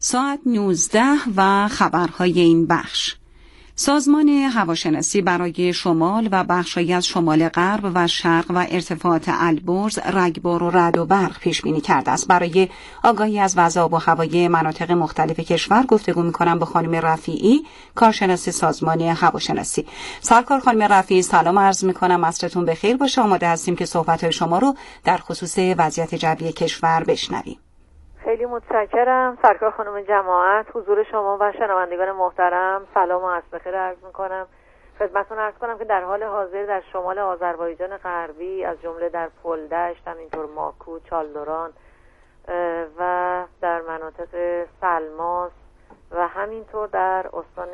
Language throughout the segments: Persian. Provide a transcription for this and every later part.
ساعت 19 و خبرهای این بخش. سازمان هواشناسی برای شمال و بخش‌هایی از شمال غرب و شرق و ارتفاعات البرز رگبار و رعد و برق پیش بینی کرده است. برای آگاهی از وضع آب و هوایی مناطق مختلف کشور گفتگو می‌کنم با خانم رفیعی، کارشناس سازمان هواشناسی. سرکار خانم رفیعی، سلام عرض می‌کنم، عصرتون بخیر باشه. آماده هستیم که صحبت‌های شما رو در خصوص وضعیت جوی کشور بشنویم. خیلی متشکرم سرکار خانم جماعت، حضور شما و شنوندگان محترم سلام و عصر بخیر عرض می‌کنم. خدمتتون عرض کنم که در حال حاضر در شمال آذربایجان غربی از جمله در پلدشت، همینطور ماکو، چالدوران و در مناطق سلماس و همینطور در استان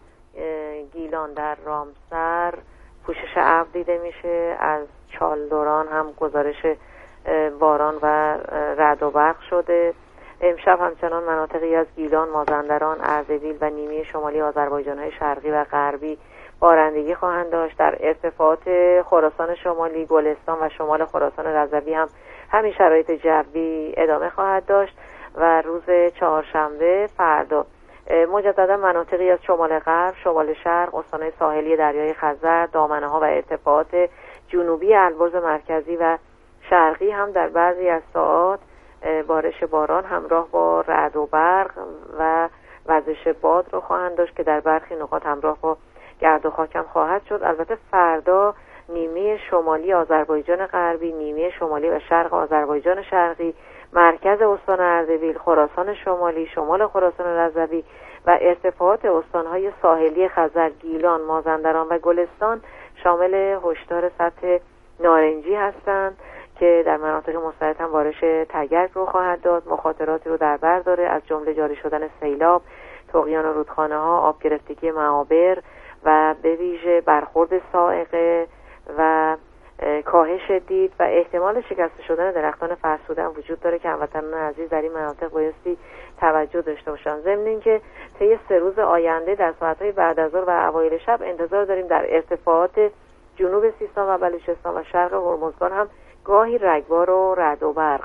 گیلان در رامسر پوشش ابر دیده میشه. از چالدوران هم گزارش باران و رعد و برق شده. امشب همچنان مناطقی از گیلان، مازندران، اردبیل و نیمه شمالی آذربایجان‌های شرقی و غربی بارندگی خواهند داشت. در ارتفاعات خراسان شمالی، گلستان و شمال خراسان رضوی هم همین شرایط جوی ادامه خواهد داشت و روز چهارشنبه فردا مجددا مناطقی از شمال غرب، شمال شرق، استان‌های ساحلی دریای خزر، دامنه‌ها و ارتفاعات جنوبی البرز مرکزی و شرقی هم در بعضی از ساعات بارش باران همراه با رعد و برق و وزش باد رو خواهند داشت که در برخی نقاط همراه با گرد و خاک هم خواهد شد. البته فردا نیمه شمالی آذربایجان غربی، نیمه شمالی و شرق آذربایجان شرقی، مرکز استان اردبیل، خراسان شمالی، شمال خراسان رضوی و ارتفاعات استان‌های ساحلی خزر، گیلان، مازندران و گلستان شامل هشدار سطح نارنجی هستند که در مناطق مستعد هم بارش تگرگ رو خواهد داد. مخاطراتی رو در بر داره، از جمله جاری شدن سیلاب، طغیان رودخانه ها، آب گرفتگی معابر و به ویژه برخورد صاعقه و کاهش دید و احتمال شکسته شدن درختان فرسوده هم وجود داره که هموطنان عزیز در این مناطق بایستی توجه داشته باشن. ضمن اینکه طی 3 روز آینده در ساعت‌های بعد از ظهر و اوایل شب انتظار داریم در ارتفاعات جنوب سیستان و بلوچستان و شرق هرمزگان هم گاهی رگبار و رعد و برق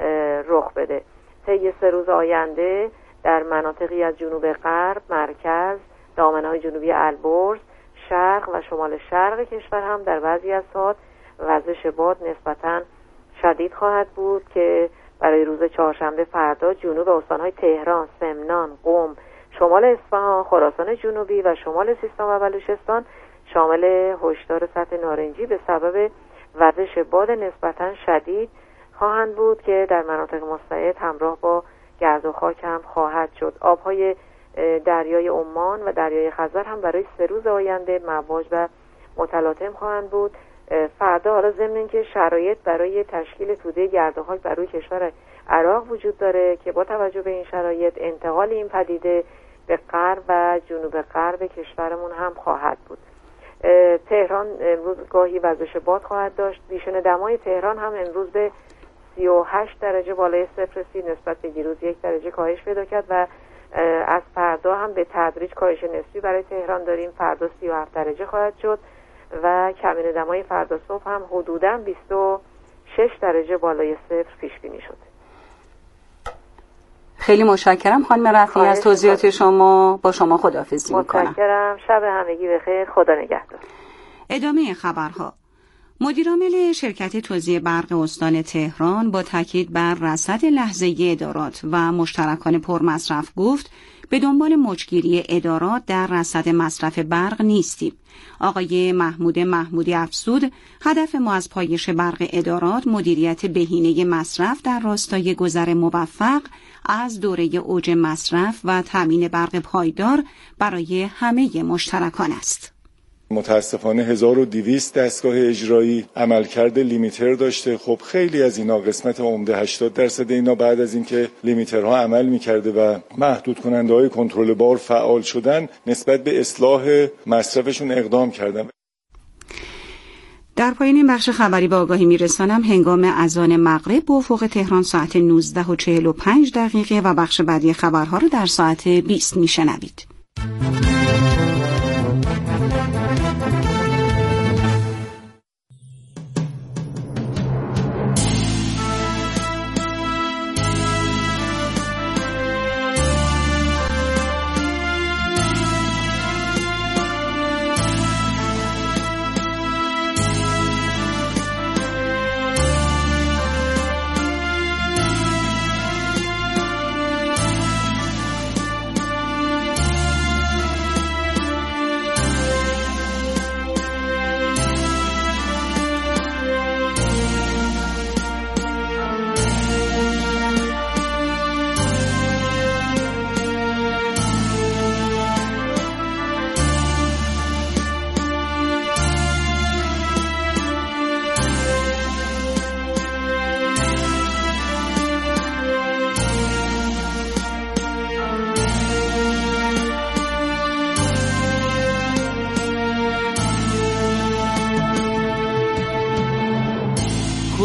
رخ بده. طی 3 روز آینده در مناطقی از جنوب غرب، مرکز، دامنه‌های جنوبی البرز، شرق و شمال شرق کشور هم در بعضی از ساعات وزش باد نسبتاً شدید خواهد بود که برای روز چهارشنبه فردا جنوب استان‌های تهران، سمنان، قم، شمال اصفهان، خراسان جنوبی و شمال سیستان و بلوچستان شامل هشدار سطح نارنجی به سبب وزش باد نسبتاً شدید خواهند بود که در مناطق مستعد همراه با گرد و خاک هم خواهد شد. آبهای دریای عمان و دریای خزر هم برای 3 روز آینده مواج و متلاطم خواهند بود. فردا حالا ضمن اینکه شرایط برای تشکیل توده گرد و خاک بر روی کشور عراق وجود داره که با توجه به این شرایط انتقال این پدیده به غرب و جنوب غرب کشورمون هم خواهد بود. تهران امروز گاهی وزش باد خواهد داشت. بیشتر دمای تهران هم امروز به 38 درجه بالای صفر رسید، نسبت به دیروز 1 درجه کاهش پیدا کرد و از فردا هم به تدریج کاهش نسبی برای تهران داریم. فردا 37 درجه خواهد شد و کمین دمای فردا صبح هم حدوداً 26 درجه بالای صفر پیش بینی شده. خیلی متشکرم خانم رفیعی از توضیحات شما. با شما خداحافظی می‌کنم. متشکرم. شب همگی بخیر. خدا نگهدار. ادامه خبرها. مدیرعامل شرکت توزیع برق استان تهران با تاکید بر رصد لحظه‌ای ادارات و مشترکان پرمصرف گفت به دنبال موجگیری ادارات در رصد مصرف برق نیستیم. آقای محمودی افزود هدف ما از پایش برق ادارات مدیریت بهینه مصرف در راستای گذر موفق از دوره اوج مصرف و تامین برق پایدار برای همه مشترکان است. متاسفانه 1200 دستگاه اجرایی عملکرد لیمیتر داشته. خب خیلی از اینا قسمت عمده 80% اینا بعد از اینکه لیمیترها عمل می‌کرده و محدود کننده‌های کنترل بار فعال شدن نسبت به اصلاح مصرفشون اقدام کردن. در پایان این بخش خبری به آگاهی میرسانم هنگام اذان مغرب به افق تهران ساعت 19:45 و بخش بعدی خبرها رو در ساعت 20 میشنوید.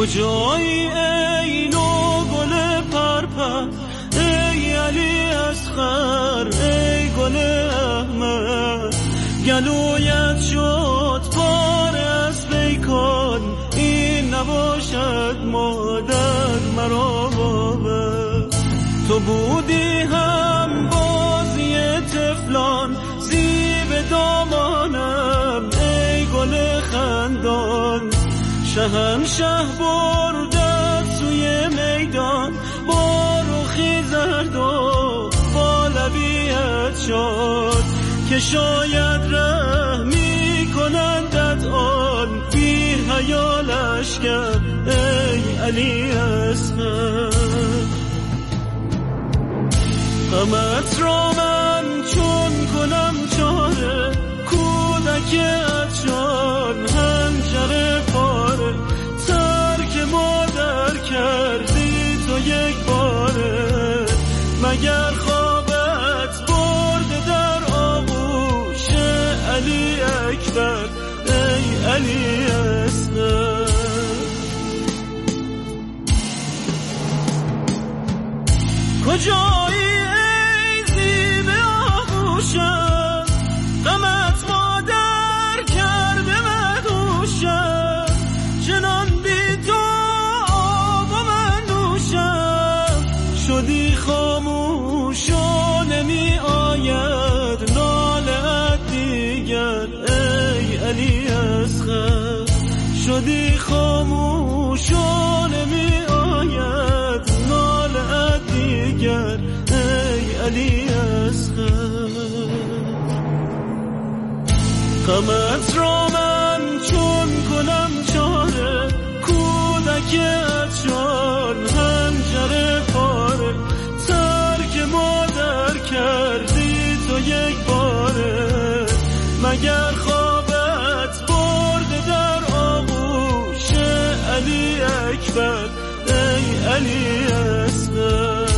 کجایی ای نو گل پرپر، ای علی اصغر، ای گل احمد. گلویت شد پاره از پیکان، این نباشد مادر مرا باور. تو بودی هم بازی طفلان، زیب دامانم ای گل خندان. شهنشه بردت سوی میدان، با رخی زرد و با لبیت شاد، که شاید رحمی کنندت آن بی حیا لشکر، ای علی اصغر. غمت را من چون کنم چاره، کودک عطشان حنجره پاره. ترک مادر کردی تو یک باره، مگر خوابت برده در آغوش علی اکبر، ای علی اصغر. کجایی ای زیب آغوشم، غمت مادر کرده مدوشم. جنان بی تو آب و من نوشم، شدی خاموش و نمی آید ناله دیگر، ای علی اصغر. شدی خاموش و نمی آید ناله دیگر، ای علی اصغر. غمت را من چون کنم چاره، کودک عطشان حنجره پاره. ترک مادر کردی تو یک باره، مگر خوابت برده در آغوش علی اکبر، ای علی اصغر.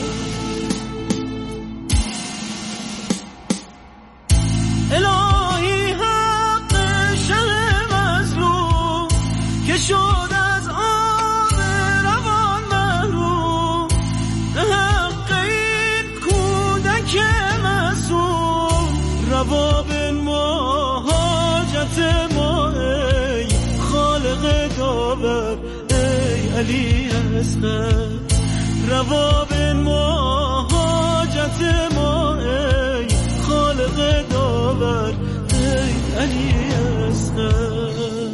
الهی حق شهر مظلوم، که شد از آب روان محروم. حق این کودک معصوم، روا بنما حاجت ما ای خالق داور، ای علی اصغر. روا بنما حاجت ما ای خالق داور، ای علی اصغر.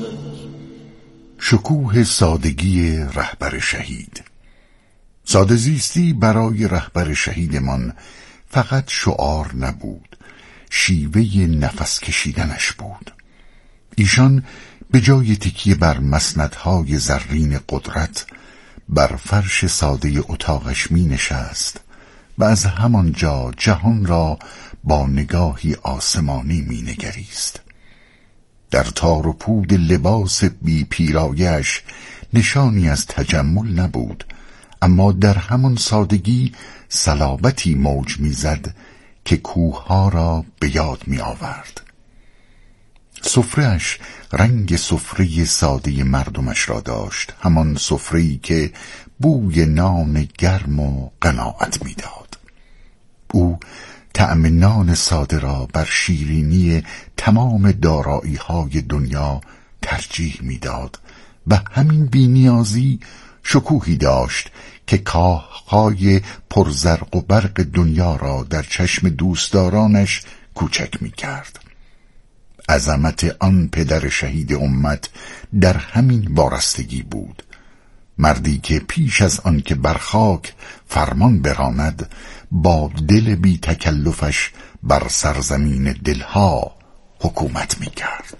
شکوه سادگی رهبر شهید. ساده زیستی برای رهبر شهیدمان فقط شعار نبود، شیوه نفس کشیدنش بود. ایشان به جای تکیه بر مسندهای زرین قدرت، بر فرش ساده اتاقش می نشست و از همانجا جهان را با نگاهی آسمانی می نگریست. در تار و پود لباس بی پیرایش نشانی از تجمل نبود، اما در همان سادگی صلابتی موج می زد که کوه‌ها را به یاد می آورد. سفره‌اش رنگ سفره ساده مردمش را داشت، همان سفره‌ای که بوی نان گرم و قناعت می داد. او طعم نان ساده را بر شیرینی تمام دارایی‌های دنیا ترجیح می‌داد و همین بی‌نیازی شکوهی داشت که کاخهای پرزرق و برق دنیا را در چشم دوستدارانش کوچک می‌کرد. عظمت آن پدر شهید امت در همین وارستگی بود، مردی که پیش از آن که بر خاک فرمان براند، با دل بی تکلفش بر سرزمین دلها حکومت می کرد.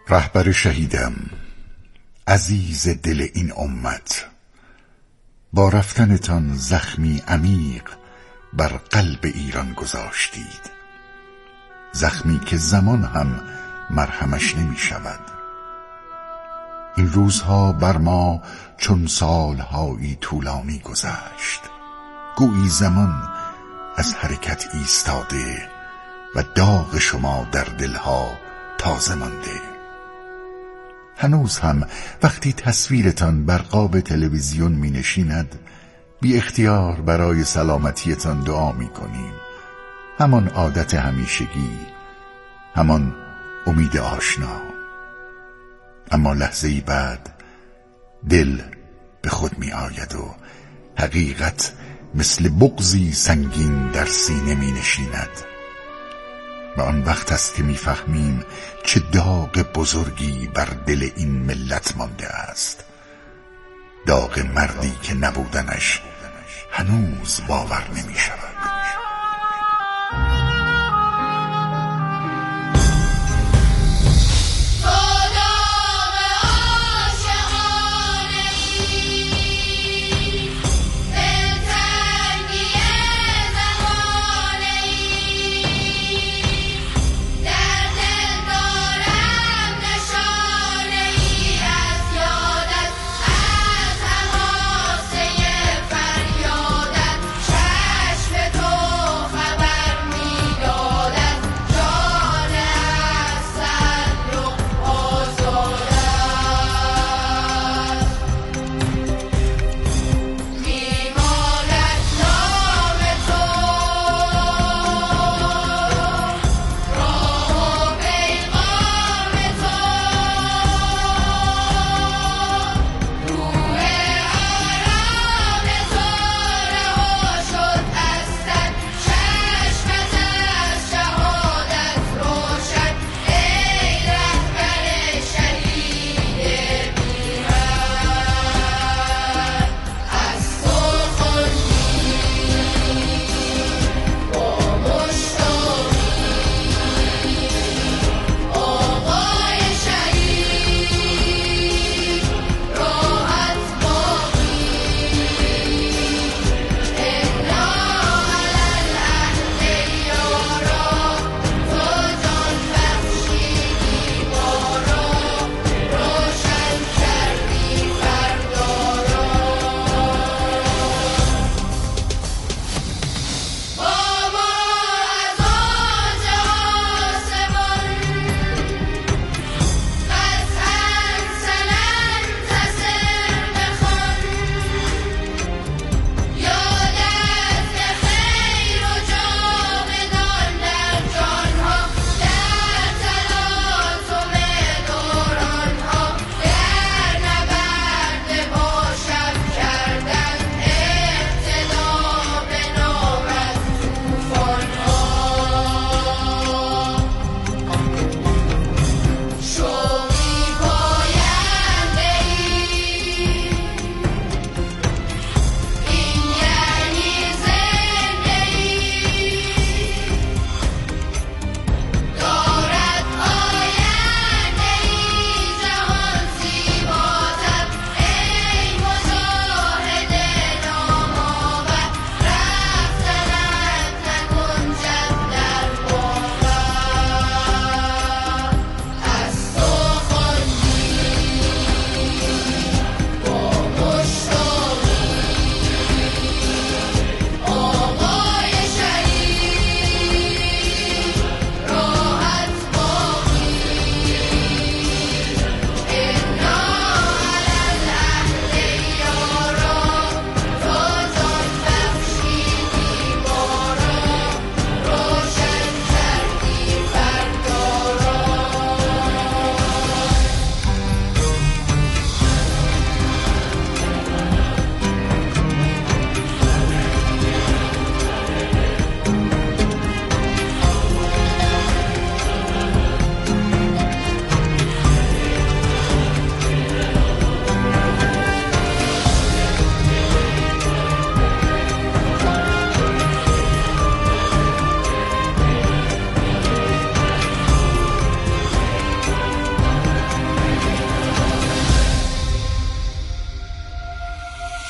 رهبر شهیدم، عزیز دل این امت، با رفتنتان زخمی عمیق بر قلب ایران گذاشتید، زخمی که زمان هم مرهمش نمی شود. این روزها بر ما چون سالهایی طولانی گذشت، گویی زمان از حرکت ایستاده و داغ شما در دلها تازه مانده. هنوز هم وقتی تصویرتان بر قاب تلویزیون می نشیند، بی اختیار برای سلامتیتان دعا می کنیم. همان عادت همیشگی، همان امید آشنا. اما لحظه‌ای بعد دل به خود می آید و حقیقت مثل بغضی سنگین در سینه می نشیند. و آن وقت است که می‌فهمیم چه داغ بزرگی بر دل این ملت مانده است، داغ مردی که نبودنش هنوز باور نمی‌شود.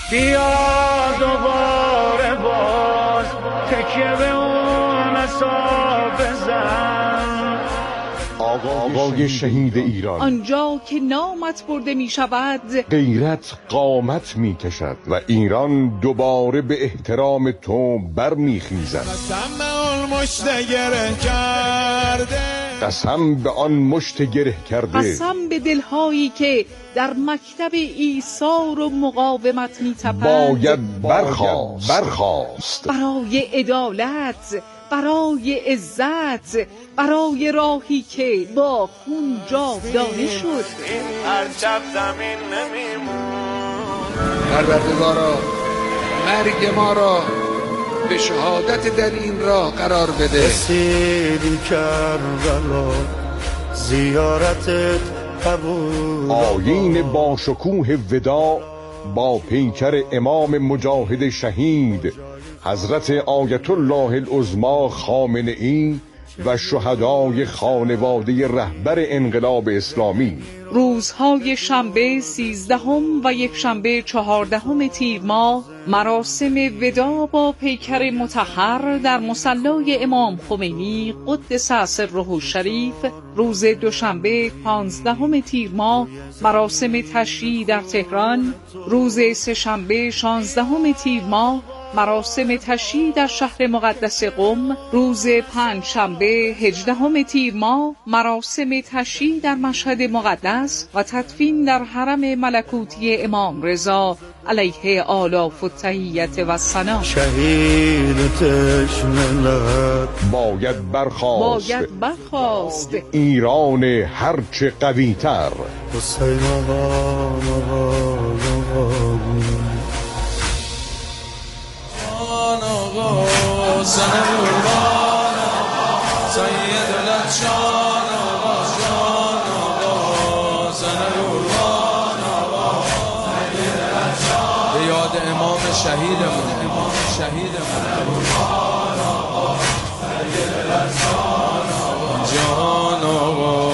بیا دوباره باز تکیه به اون اصاب بزن. آقای شهید ایران، آنجا که نامت برده می شود غیرت قامت می کشد و ایران دوباره به احترام تو بر می خیزد. قسم به آن مشت گره کرده، قسم به دلهایی که در مکتب ایثار و مقاومت می تپند، باید برخاست برای عدالت، برای عزت، برای راهی که با خون جاودانه شد. هر شب زمین نمیمون. پروردگارا مرگ ما را به شهادت در این راه قرار بده. رسیدی کربلا زیارتت قبول. آیین با شکوه وداع با پیکر امام مجاهد شهید حضرت آیت الله العظمی خامنه ای و شهدای خانواده رهبر انقلاب اسلامی. روزهای شنبه 13 و یکشنبه 14 تیر ماه مراسم وداع با پیکر مطهر در مصلی امام خمینی قدس سره الشریف. روز دوشنبه 15 تیر ماه مراسم تشییع در تهران. روز سه‌شنبه 16 تیر ماه مراسم تشییع در شهر مقدس قم. روز پنجشنبه 18 تیر ماه مراسم تشییع در مشهد مقدس و تدفین در حرم ملکوتی امام رضا علیه آلاف التحیت و ثنا. شهید تشنلت باید برخاست ایران هرچه قوی‌تر. حسین آقا به یاد امام شهیدمون جان آقا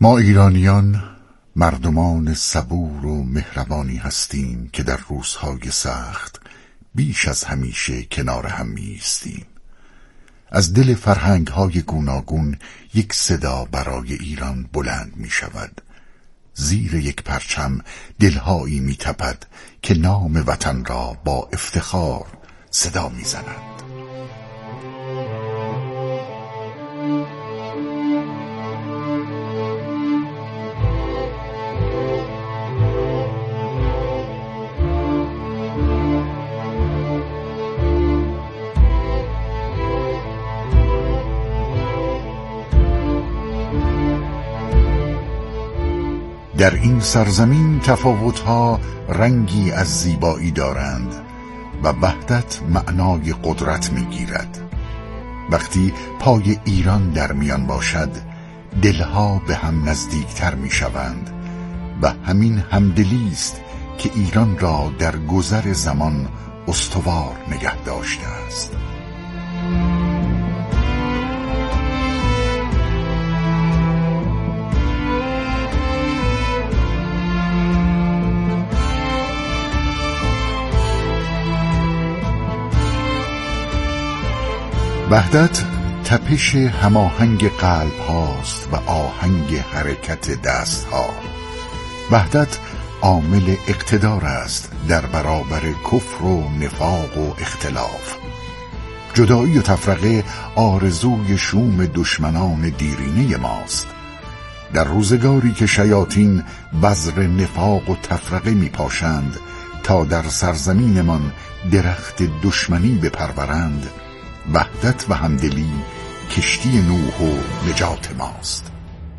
ما ایرانیان مردمان صبور و مهربانی هستیم که در روزهای سخت بیش از همیشه کنار هم می‌ایستیم. از دل فرهنگ‌های گوناگون یک صدا برای ایران بلند می‌شود. زیر یک پرچم دلهایی می‌تپد که نام وطن را با افتخار صدا می‌زند. در این سرزمین تفاوت‌ها رنگی از زیبایی دارند و وحدت معنای قدرت می‌گیرد. وقتی پای ایران در میان باشد، دلها به هم نزدیکتر می‌شوند و همین همدلی است که ایران را در گذر زمان استوار نگه داشته است. وحدت تپش هماهنگ قلب هاست و آهنگ حرکت دست ها. وحدت عامل اقتدار است در برابر کفر و نفاق و اختلاف. جدایی و تفرقه آرزوی شوم دشمنان دیرینه ماست. در روزگاری که شیاطین بذر نفاق و تفرقه می پاشند تا در سرزمینمان درخت دشمنی بپرورند، وحدت و همدلی کشتی نوح و نجات ماست.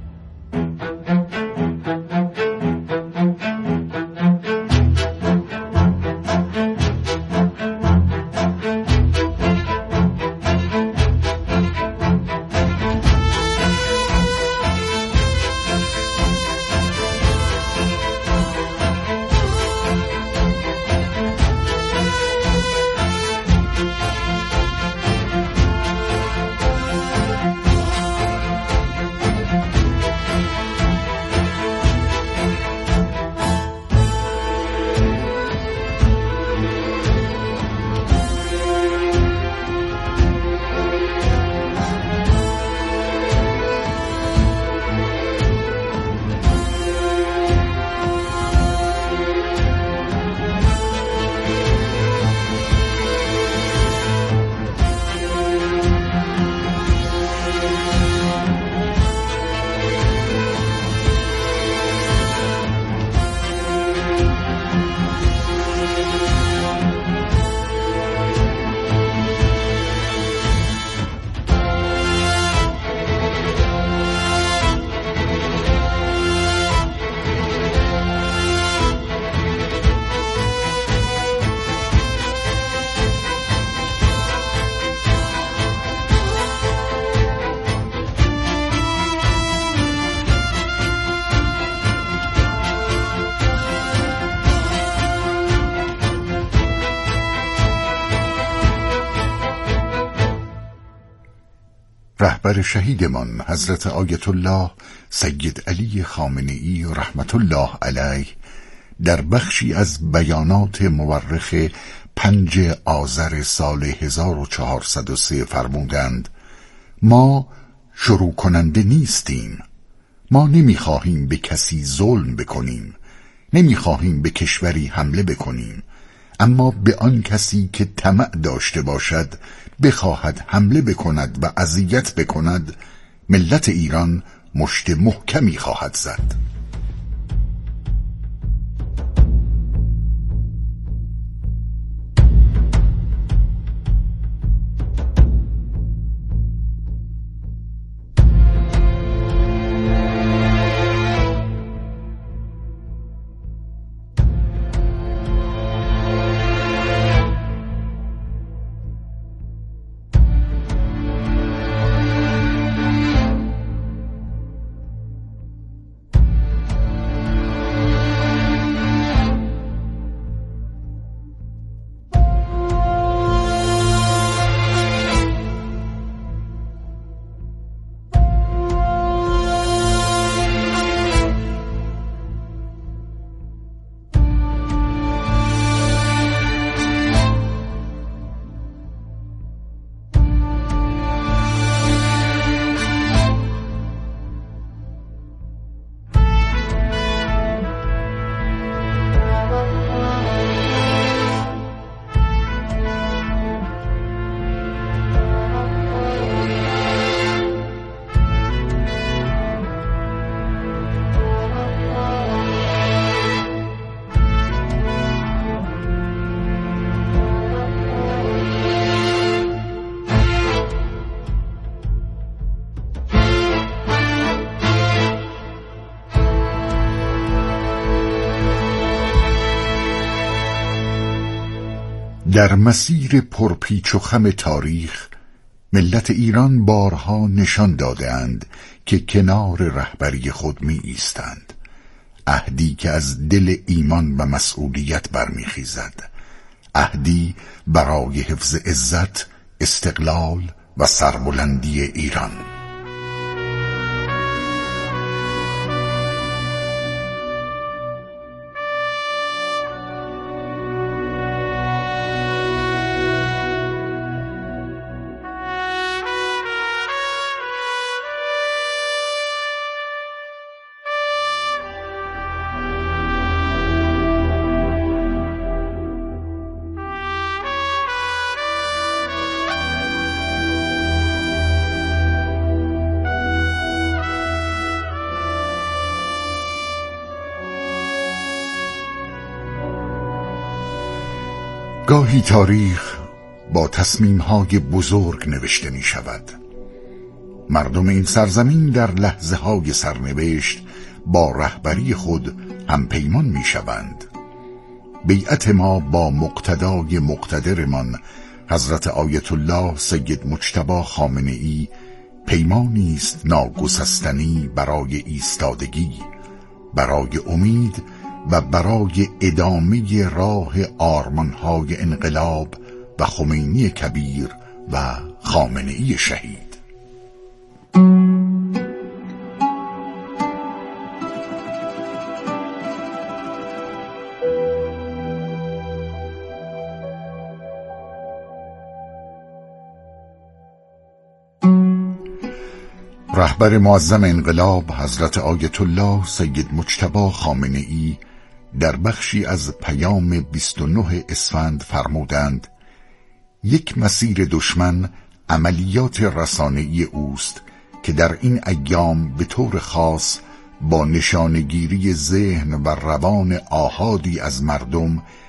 رهبر شهیدمان حضرت آیت الله سید علی خامنه‌ای رحمت الله علیه در بخشی از بیانات مورخ 5 آذر سال 1403 فرمودند: ما شروع کننده نیستیم. ما نمیخواهیم به کسی ظلم بکنیم، نمیخواهیم به کشوری حمله بکنیم، اما به آن کسی که طمع داشته باشد بخواهد حمله بکند و اذیت بکند، ملت ایران مشت محکمی خواهد زد. در مسیر پرپیچ و خم تاریخ ملت ایران بارها نشان داده‌اند که کنار رهبری خود می ایستند، عهدی که از دل ایمان و مسئولیت برمیخیزد، عهدی برای حفظ عزت، استقلال و سربلندی ایران. گاهی تاریخ با تصمیم‌های بزرگ نوشته می شود. مردم این سرزمین در لحظه‌های سرنوشت با رهبری خود همپیمان می شوند. بیعت ما با مقتدای مقتدرمان حضرت آیت الله سید مجتبی خامنه‌ای پیمانی است ناگسستنی برای ایستادگی، برای امید و برای ادامه راه آرمان‌های انقلاب و خمینی کبیر و خامنه‌ای شهید. رهبر معظم انقلاب حضرت آیت الله سید مجتبی خامنه‌ای در بخشی از پیام 29 اسفند فرمودند: یک مسیر دشمن عملیات رسانه‌ای اوست که در این ایام به طور خاص با نشانگیری ذهن و روان آحادی از مردم